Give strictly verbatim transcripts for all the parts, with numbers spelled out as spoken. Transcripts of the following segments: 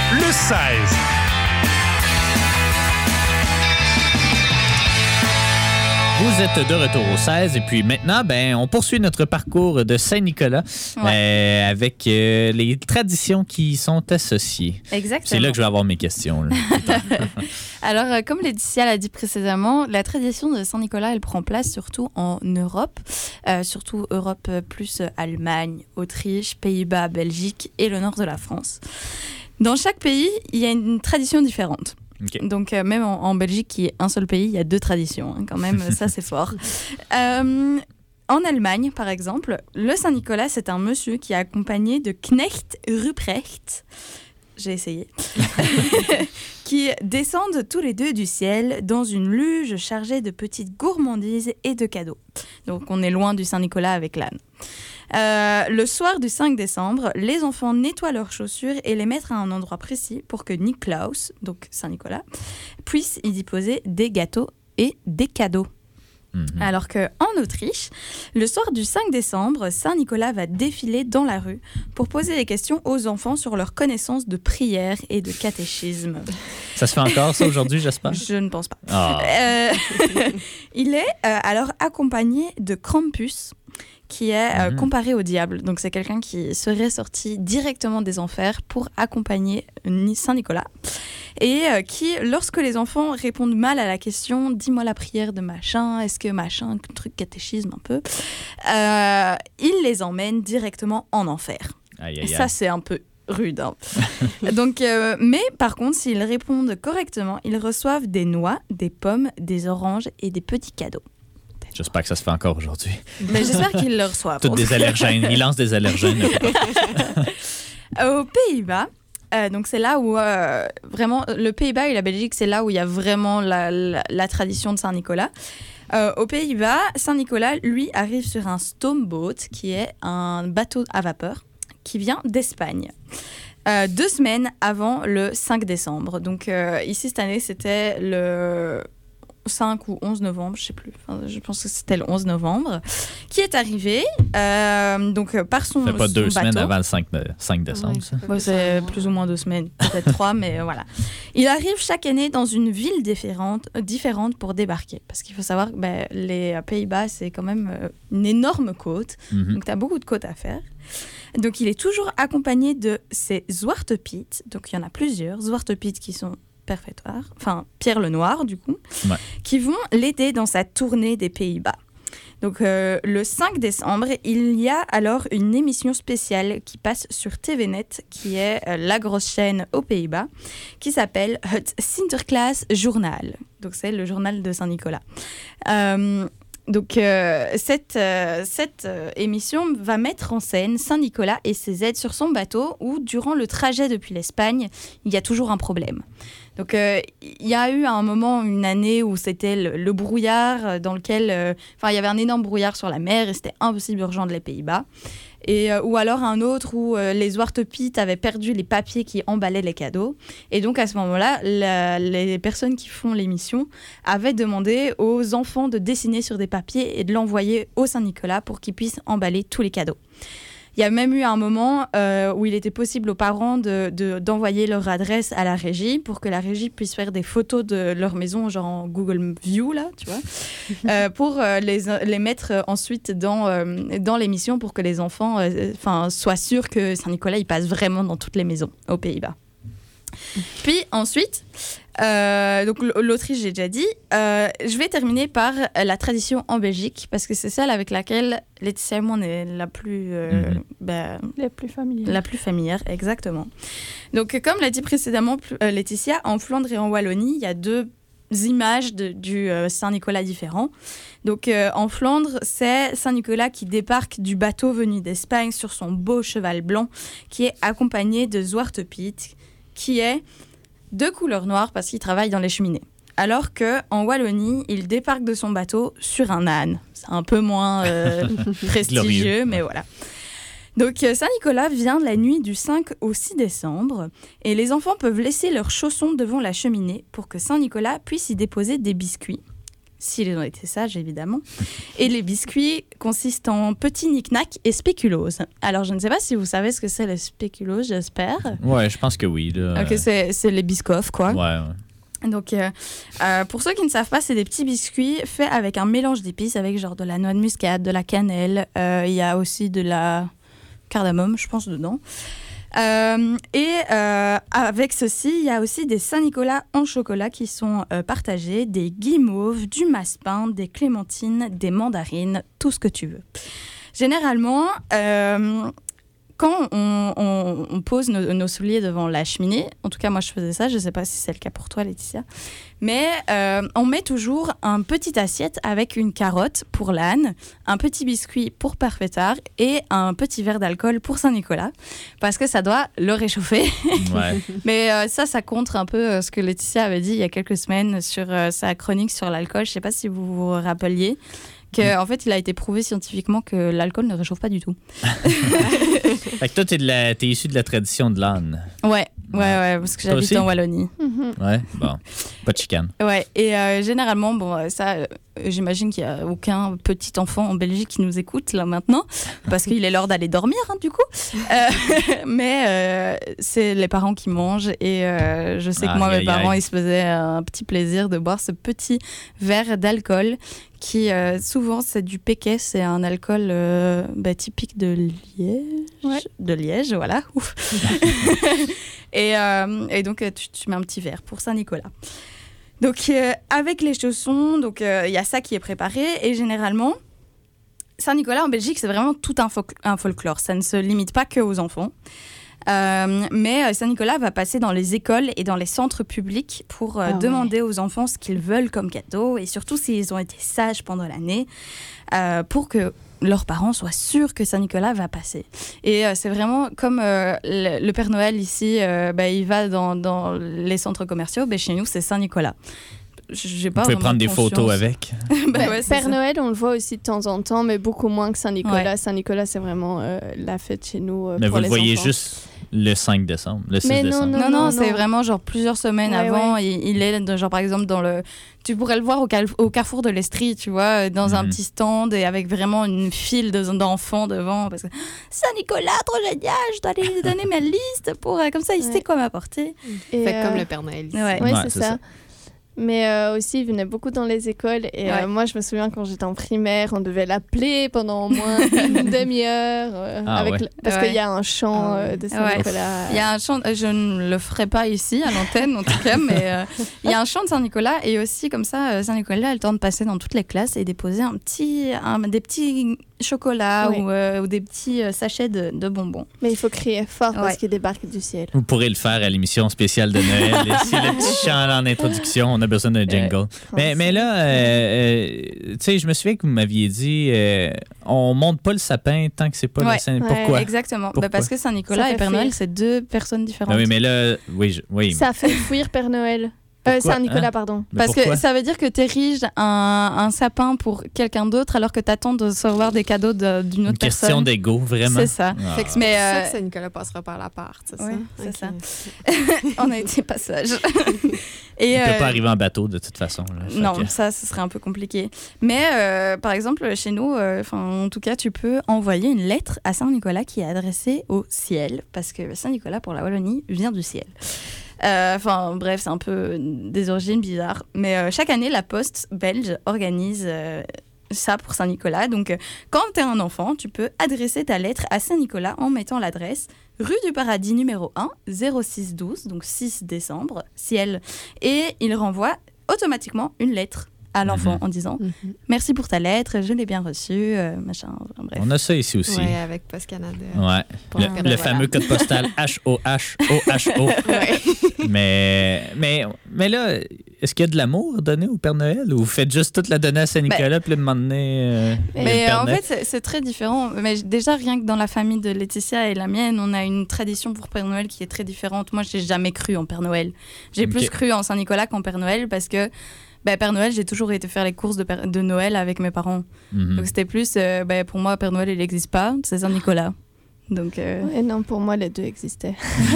le seize. Vous êtes de retour au seize et puis maintenant, ben, on poursuit notre parcours de Saint-Nicolas ouais. euh, avec euh, les traditions qui sont associées. Exactement. C'est là que je vais avoir mes questions. Là, Alors, euh, comme Laetitia l'a dit précédemment, la tradition de Saint-Nicolas, elle prend place surtout en Europe, euh, surtout Europe plus Allemagne, Autriche, Pays-Bas, Belgique et le nord de la France. Dans chaque pays, il y a une tradition différente. Okay. Donc euh, même en, en Belgique, qui est un seul pays, il y a deux traditions. Hein, quand même, ça c'est fort. Euh, en Allemagne, par exemple, le Saint-Nicolas, c'est un monsieur qui est accompagné de Knecht Ruprecht. J'ai essayé. qui descendent tous les deux du ciel dans une luge chargée de petites gourmandises et de cadeaux. Donc on est loin du Saint-Nicolas avec l'âne. Euh, le soir du cinq décembre, les enfants nettoient leurs chaussures et les mettent à un endroit précis pour que Niklaus, donc Saint-Nicolas, puisse y déposer des gâteaux et des cadeaux. Mmh. Alors qu'en Autriche, le soir du cinq décembre, Saint-Nicolas va défiler dans la rue pour poser des questions aux enfants sur leur connaissance de prière et de catéchisme. Ça se fait encore, ça, aujourd'hui, j'espère? Je ne pense pas. Oh. Euh, il est euh, alors accompagné de Krampus, qui est euh, mmh. comparé au diable. Donc, c'est quelqu'un qui serait sorti directement des enfers pour accompagner Saint-Nicolas. Et euh, qui, lorsque les enfants répondent mal à la question « Dis-moi la prière de machin, est-ce que machin, un truc catéchisme un peu euh, », il les emmène directement en enfer. Aïe, aïe, aïe. Et ça, c'est un peu rude. Hein. Donc, euh, mais par contre, s'ils répondent correctement, ils reçoivent des noix, des pommes, des oranges et des petits cadeaux. J'espère que ça se fait encore aujourd'hui. Mais j'espère qu'ils le reçoivent. Toutes des allergènes. Ils lancent des allergènes. Aux Pays-Bas, euh, donc c'est là où euh, vraiment, le Pays-Bas et la Belgique, c'est là où il y a vraiment la, la, la tradition de Saint-Nicolas. Euh, aux Pays-Bas, Saint-Nicolas, lui, arrive sur un stoomboat, qui est un bateau à vapeur qui vient d'Espagne. Euh, deux semaines avant le cinq décembre. Donc euh, ici, cette année, c'était le cinq ou onze novembre, je ne sais plus. Enfin, je pense que c'était le onze novembre, qui est arrivé euh, donc, par son bateau. Ça fait pas deux semaines avant le cinq, cinq décembre, oui, ça? Ouais, c'est plus ou moins deux semaines, peut-être trois, mais voilà. Il arrive chaque année dans une ville différente, différente pour débarquer. Parce qu'il faut savoir que ben, les Pays-Bas, c'est quand même une énorme côte. Mm-hmm. Donc, tu as beaucoup de côtes à faire. Donc, il est toujours accompagné de ses Zwarte Piet. Donc, il y en a plusieurs. Zwarte Piet qui sont perpétoires, enfin Pierre le Noir du coup, ouais. qui vont l'aider dans sa tournée des Pays-Bas. Donc euh, le cinq décembre, il y a alors une émission spéciale qui passe sur T V Net, qui est euh, la grosse chaîne aux Pays-Bas, qui s'appelle Het Sinterklaas Journal. Donc c'est le journal de Saint-Nicolas. Euh, Donc, euh, cette, euh, cette euh, émission va mettre en scène Saint-Nicolas et ses aides sur son bateau où, durant le trajet depuis l'Espagne, il y a toujours un problème. Donc, euh, il y a eu à un moment, une année où c'était le, le brouillard dans lequel... Enfin, euh, il y avait un énorme brouillard sur la mer et c'était impossible de rejoindre les Pays-Bas. Et, euh, ou alors un autre où euh, les Zwarte Piet avaient perdu les papiers qui emballaient les cadeaux. Et donc, à ce moment-là, la, les personnes qui font l'émission avaient demandé aux enfants de dessiner sur des papiers et de l'envoyer au Saint-Nicolas pour qu'ils puissent emballer tous les cadeaux. Il y a même eu un moment euh, où il était possible aux parents de, de, d'envoyer leur adresse à la régie pour que la régie puisse faire des photos de leur maison, genre en Google View, là, tu vois, euh, pour euh, les, les mettre ensuite dans, euh, dans l'émission pour que les enfants euh, soient sûrs que Saint-Nicolas, il passe vraiment dans toutes les maisons aux Pays-Bas. Puis ensuite, euh, donc l'Autriche, j'ai déjà dit. Euh, je vais terminer par la tradition en Belgique, parce que c'est celle avec laquelle Laetitia et moi, on est la plus, euh, mm-hmm. bah, la plus familière. La plus familière, exactement. Donc, comme l'a dit précédemment euh, Laetitia, en Flandre et en Wallonie, il y a deux images de, du euh, Saint-Nicolas différents. Donc, euh, en Flandre, c'est Saint-Nicolas qui débarque du bateau venu d'Espagne sur son beau cheval blanc, qui est accompagné de Zwarte Piet, qui est de couleur noire parce qu'il travaille dans les cheminées. Alors qu'en Wallonie, il débarque de son bateau sur un âne. C'est un peu moins euh, prestigieux, mais voilà. Donc Saint-Nicolas vient la nuit du cinq au six décembre et les enfants peuvent laisser leurs chaussons devant la cheminée pour que Saint-Nicolas puisse y déposer des biscuits. s'ils ont été sages évidemment. Et les biscuits consistent en petits knick-knack et spéculoos. Alors je ne sais pas si vous savez ce que c'est le spéculoos, j'espère. Ouais, je pense que oui. Là. Ok, c'est, c'est les biscoffs, quoi. Ouais, ouais. Donc, euh, euh, pour ceux qui ne savent pas, c'est des petits biscuits faits avec un mélange d'épices, avec genre de la noix de muscade, de la cannelle. Il euh, y a aussi de la cardamome, je pense, dedans. Euh, et euh, avec ceci, il y a aussi des Saint-Nicolas en chocolat qui sont euh, partagés, des guimauves, du massepain, des clémentines, des mandarines, tout ce que tu veux. Généralement, euh, quand on, on, on pose nos, nos souliers devant la cheminée, en tout cas moi je faisais ça, je ne sais pas si c'est le cas pour toi Laetitia, mais euh, on met toujours un petit assiette avec une carotte pour l'âne, un petit biscuit pour Père Fêtard et un petit verre d'alcool pour Saint-Nicolas, parce que ça doit le réchauffer. Ouais. Mais euh, ça, ça contre un peu euh, ce que Laetitia avait dit il y a quelques semaines sur euh, sa chronique sur l'alcool, je ne sais pas si vous vous rappeliez. Qu'en en fait, il a été prouvé scientifiquement que l'alcool ne réchauffe pas du tout. Fait que toi, t'es, de la, t'es issu de la tradition de l'âne. Ouais, ouais, ouais, parce que Toi j'habite aussi? en Wallonie. Mm-hmm. Ouais, bon. Pas de chicane. Ouais, et euh, généralement, bon, ça, euh, j'imagine qu'il n'y a aucun petit enfant en Belgique qui nous écoute là maintenant, parce qu'il est l'heure d'aller dormir, hein, du coup. Euh, mais euh, c'est les parents qui mangent, et euh, je sais que Aïe, moi, mes aïe, parents, aïe. ils se faisaient un petit plaisir de boire ce petit verre d'alcool qui euh, souvent c'est du Péquet, c'est un alcool euh, bah, typique de Liège, Ouais. de Liège, voilà. Ouf. et, euh, et donc euh, tu, tu mets un petit verre pour Saint-Nicolas. Donc euh, avec les chaussons, donc il euh, y a ça qui est préparé et généralement Saint-Nicolas en Belgique c'est vraiment tout un, fol- un folklore, ça ne se limite pas que aux enfants. Euh, mais Saint-Nicolas va passer dans les écoles et dans les centres publics pour euh, Ah ouais. demander aux enfants ce qu'ils veulent comme cadeau et surtout s'ils ont été sages pendant l'année euh, pour que leurs parents soient sûrs que Saint-Nicolas va passer. Et euh, c'est vraiment comme euh, le, le Père Noël ici, euh, bah, il va dans, dans les centres commerciaux, bah, chez nous c'est Saint-Nicolas. J'ai pas Vous pouvez vraiment prendre des conscience. photos avec. Bah Ben, ouais, c'est Père ça. Noël, on le voit aussi de temps en temps, mais beaucoup moins que Saint-Nicolas. Ouais. Saint-Nicolas, c'est vraiment euh, la fête chez nous euh, Mais pour vous les le voyez enfants. juste le cinq décembre, le six Mais non, décembre. Non, non, non, c'est non. vraiment genre plusieurs semaines Ouais, avant. ouais. Il, il est de- genre par exemple dans le. Tu pourrais le voir au, cal- au carrefour de l'Estrie, tu vois, dans un Mhm. petit stand et avec vraiment une file de- d'enfants devant. Parce que Saint-Nicolas, trop génial, je dois aller lui donner ma liste pour. euh, comme ça, il Ouais. sait quoi m'apporter. Et, Fait euh, comme le Père Noël ici. Ouais. Oui, Ouais, c'est c'est ça. ça. Mais euh, aussi, il venait beaucoup dans les écoles. Et Ouais. euh, moi, je me souviens quand j'étais en primaire, on devait l'appeler pendant au moins une demi-heure. euh, Ah avec ouais. le- Parce Ouais. qu'il y a un chant Ah euh, ouais. de Saint-Nicolas. Il y a un chant, je ne le ferai pas ici à l'antenne en tout cas, mais euh, il y a un chant de Saint-Nicolas et aussi comme ça, euh, Saint-Nicolas a le temps de passer dans toutes les classes et déposer un petit, un- des petits chocolats Ouais. ou, euh, ou des petits euh, sachets de, de bonbons. Mais il faut crier fort parce Ouais. qu'il débarque du ciel. Vous pourrez le faire à l'émission spéciale de Noël. Et si le petit chant là en introduction, on a besoin d'un jingle. Mais, mais là, euh, euh, tu sais, je me souviens que vous m'aviez dit, euh, on monte pas le sapin tant que c'est pas Ouais. le Saint. Ouais. Pourquoi? Exactement. Pourquoi? Bah, parce que Saint-Nicolas Ça et fait Père Noël, fuir. c'est deux personnes différentes. Ah oui, mais là, oui, je- oui. Ça fait fuir Père Noël. Euh, Pourquoi, Saint-Nicolas, hein? pardon. Mais Parce pourquoi? que ça veut dire que tu ériges un, un sapin pour quelqu'un d'autre alors que tu attends de recevoir des cadeaux de- d'une autre Une question personne. d'ego, vraiment. C'est ça. Ah. Fait que c'est Mais, pour ça euh, que Saint-Nicolas passera par l'appart, c'est oui, ça? c'est Ok. ça. On a été pas sages. Et, Il peut euh, pas arriver en bateau, de toute façon. là. Fait Non, que- ça, ce serait un peu compliqué. Mais euh, par exemple, chez nous, euh, 'fin, en tout cas, tu peux envoyer une lettre à Saint-Nicolas qui est adressée au ciel, parce que Saint-Nicolas, pour la Wallonie, vient du ciel. Enfin, bref, c'est un peu des origines bizarres. Mais euh, chaque année, la Poste belge organise euh, ça pour Saint-Nicolas. Donc, euh, quand tu es un enfant, tu peux adresser ta lettre à Saint-Nicolas en mettant l'adresse rue du Paradis numéro un, zéro six douze, donc six décembre, ciel. Et il renvoie automatiquement une lettre à l'enfant Mhm. en disant Mhm. merci pour ta lettre, je l'ai bien reçue, euh, machin, enfin, bref. On a ça ici aussi. Ouais, avec Post Canada. Ouais. Pour Le, le le Canada. fameux code postal H O H O H O. Ouais. mais, mais, mais là, est-ce qu'il y a de l'amour donné au Père Noël ou vous faites juste toute la donner à Saint-Nicolas puis le demander euh, Mais- le Mais Père euh, en Noël? fait, c'est- c'est très différent. Mais j- déjà, rien que dans la famille de Laetitia et la mienne, on a une tradition pour Père Noël qui est très différente. Moi, j'ai jamais cru en Père Noël. J'ai Ok. plus cru en Saint-Nicolas qu'en Père Noël parce que bah, Père Noël, j'ai toujours été faire les courses de, Père- de Noël avec mes parents. Mhm. Donc c'était plus, euh, bah, pour moi, Père Noël, il n'existe pas, c'est Saint-Nicolas. Donc, euh, Ouais, non, pour moi, les deux existaient.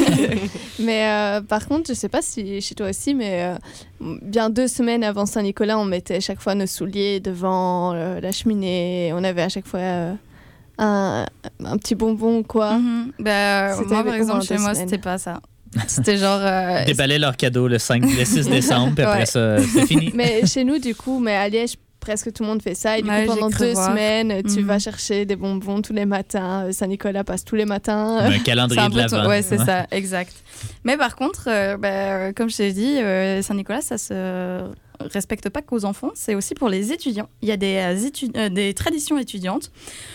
mais euh, par contre, je sais pas si chez toi aussi, mais euh, bien deux semaines avant Saint-Nicolas, on mettait chaque fois nos souliers devant euh, la cheminée. On avait à chaque fois euh, un, un petit bonbon, quoi. mhm. Ben, C'était moi, par au exemple, moins chez deux moi, semaines. c'était pas ça. C'était genre. euh, Déballer leur cadeau le, cinq, le six décembre, puis après Ouais. ça, c'est fini. Mais chez nous, du coup, mais à Liège, presque tout le monde fait ça. Et du Ouais, coup, j'ai pendant cru deux voir. semaines, tu Mhm. vas chercher des bonbons tous les matins. Euh, Saint-Nicolas passe tous les matins. Un C'est calendrier un de peu l'avant. tout- Ouais, c'est ça, exact. Mais par contre, euh, bah, euh, comme je t'ai dit, euh, Saint-Nicolas, ça se respecte pas qu'aux enfants, c'est aussi pour les étudiants. Il y a des, euh, étu- euh, des traditions étudiantes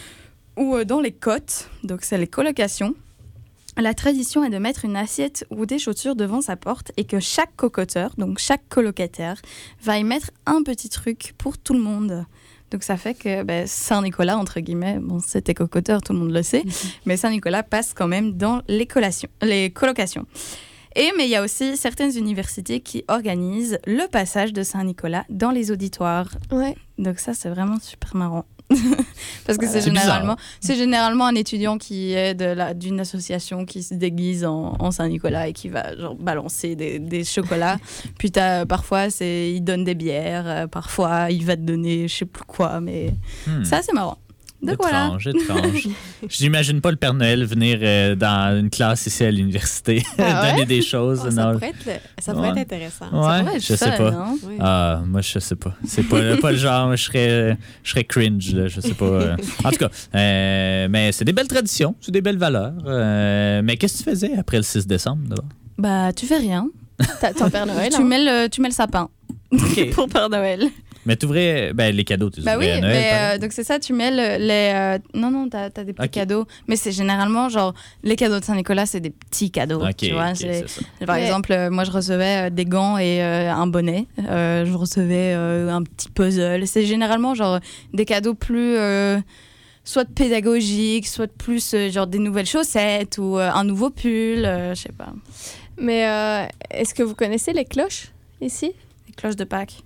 où euh, dans les cotes, donc c'est les colocations, la tradition est de mettre une assiette ou des chaussures devant sa porte et que chaque cocoteur, donc chaque colocataire, va y mettre un petit truc pour tout le monde. Donc ça fait que ben, Saint-Nicolas, entre guillemets, bon, c'était cocoteur, tout le monde le sait, mais Saint-Nicolas passe quand même dans les, collations, les colocations. Et mais il y a aussi certaines universités qui organisent le passage de Saint-Nicolas dans les auditoires. Ouais. Donc ça, c'est vraiment super marrant. Parce que Ouais. c'est C'est généralement, c'est généralement un étudiant qui est de la, d'une association qui se déguise en, en Saint-Nicolas et qui va genre, balancer des, des chocolats. Puis t'as- parfois, c'est, il donne des bières, euh, parfois, il va te donner je sais plus quoi, mais Hmm. ça, c'est marrant. Donc voilà. Étrange, étrange. J'imagine pas le Père Noël venir euh, dans une classe ici à l'université Ah ouais? donner des choses. Oh, ça non. pourrait être, le- ça pourrait Ouais. être intéressant. Ouais, Ça pourrait être je fun, sais pas. hein? Oui. Ah, moi, je sais pas. C'est pas, pas le genre. Je serais, je serais cringe, là. Je sais pas. euh. En tout cas, euh, mais c'est des belles traditions, c'est des belles valeurs. Euh, mais qu'est-ce que tu faisais après le six décembre, d'abord? Bah, tu fais rien. T'as ton Père Noël. tu, hein. mets le, tu mets le sapin OK. pour Père Noël. Mais tu ouvrais ben, les cadeaux, tu les Bah oui, ouvrais à Noël. mais pareil. euh, donc c'est ça, tu mets le- les. euh, non, non, t'as as des petits Ok. cadeaux. Mais c'est généralement genre. Les cadeaux de Saint-Nicolas, c'est des petits cadeaux. OK, tu vois, OK, c'est- c'est ça. Par Mais- exemple, euh, moi je recevais euh, des gants et euh, un bonnet. Euh, je recevais euh, un petit puzzle. C'est généralement genre des cadeaux plus. euh, soit pédagogiques, soit plus euh, genre des nouvelles chaussettes ou euh, un nouveau pull, euh, je sais pas. Mais euh, est-ce que vous connaissez les cloches ici? Les cloches de Pâques.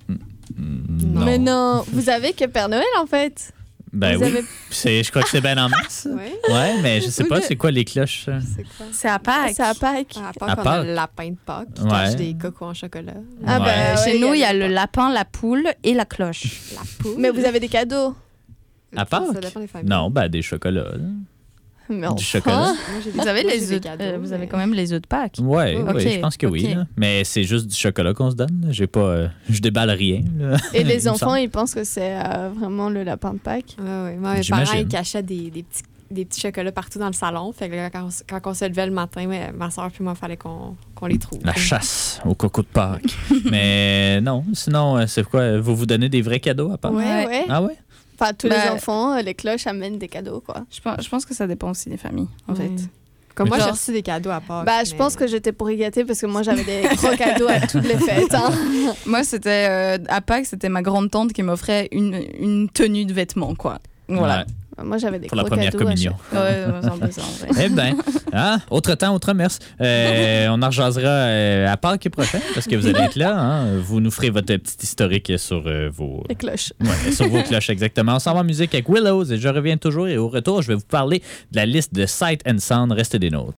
Non. Mais non, vous avez que Père Noël en fait. Ben vous oui. avez... C'est, je crois que c'est bien en masse. Oui, Ouais, mais je sais Oui, pas, mais- c'est quoi les cloches? ça? c'est quoi? C'est à Pâques. C'est à Pâques. À À Pâques, on a Pâques. le lapin de Pâques qui Ouais. cache des cocos en chocolat. Ah Ouais. ben, Euh, ouais, Chez nous, il y a le- le lapin, la poule et la cloche. La poule. Mais vous avez des cadeaux. À Ça Pâques? dépend des familles. Non, ben des chocolats. là. Mais Du enfin. chocolat. Moi, j'ai des- Vous avez moi, j'ai les des œufs. cadeaux, euh, vous avez mais- quand même les œufs de Pâques. Ouais, Oui, ouais, ok, je pense que oui. ok. là. Mais c'est juste du chocolat qu'on se donne. là. J'ai pas, euh, je déballe rien. là. Et Il me les enfants, semble. ils pensent que c'est euh, vraiment le lapin de Pâques. Ouais, ouais. Moi, mes J'imagine. parents, ils cachaient des, des, petits, des petits chocolats partout dans le salon. Fait que là, quand, on, quand on se levait le matin, mais ma soeur puis moi, il fallait qu'on qu'on les trouve. La chasse au coco de Pâques. Mais non, sinon, euh, c'est quoi? Vous vous donnez des vrais cadeaux à Pâques? Ouais, Ouais. ouais. Ah ouais? Enfin, tous les Bah- enfants, euh, les cloches amènent des cadeaux, quoi. Je pense, je pense que ça dépend aussi des familles, en Ouais. fait. Comme moi, Genre- j'ai reçu des cadeaux à Pâques. Bah, je mais- pense que j'étais pour y gâter parce que moi, j'avais des gros cadeaux à toutes les fêtes. hein. Moi, c'était euh, à Pâques, c'était ma grande tante qui m'offrait une, une tenue de vêtements, quoi. Voilà. Ouais, Moi, j'avais des pour la gros première cadeaux à communion. chaque- Ouais, ouais, c'est un peu ça, en vrai. Eh bien, hein? Autre temps, autre mœurs. Euh, on en rejasera euh, à Pâques prochain parce que vous allez être là. Hein? Vous nous ferez votre petite historique sur euh, vos... Les cloches. Ouais, sur vos cloches, exactement. On s'en va en musique avec Willows et je reviens toujours et au retour, je vais vous parler de la liste de Sight and Sound. Restez des nôtres.